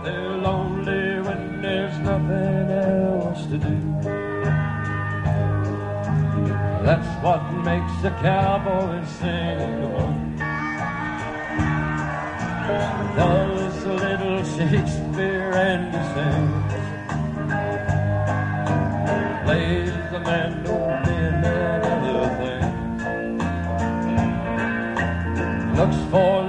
They're lonely when there's nothing else to do. That's what makes the cowboy sing. Does a little Shakespeare and he sings. Plays the mandolin and other things. Looks for